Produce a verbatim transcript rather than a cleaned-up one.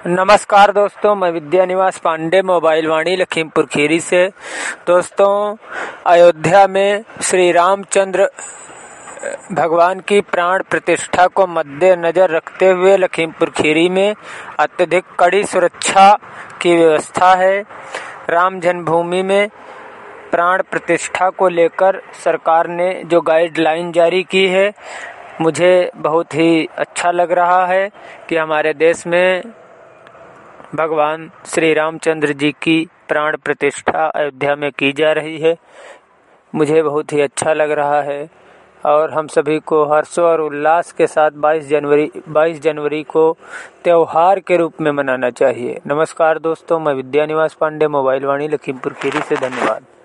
नमस्कार दोस्तों, मैं विद्या निवास पांडे मोबाइल वाणी लखीमपुर खीरी से। दोस्तों, अयोध्या में श्री रामचंद्र भगवान की प्राण प्रतिष्ठा को मद्देनजर रखते हुए लखीमपुर खीरी में अत्यधिक कड़ी सुरक्षा की व्यवस्था है। राम जन्मभूमि में प्राण प्रतिष्ठा को लेकर सरकार ने जो गाइडलाइन जारी की है, मुझे बहुत ही अच्छा लग रहा है कि हमारे देश में भगवान श्री रामचंद्र जी की प्राण प्रतिष्ठा अयोध्या में की जा रही है। मुझे बहुत ही अच्छा लग रहा है और हम सभी को हर्ष और उल्लास के साथ बाईस जनवरी बाईस जनवरी को त्योहार के रूप में मनाना चाहिए। नमस्कार दोस्तों, मैं विद्या निवास पांडे मोबाइल वाणी लखीमपुर खीरी से। धन्यवाद।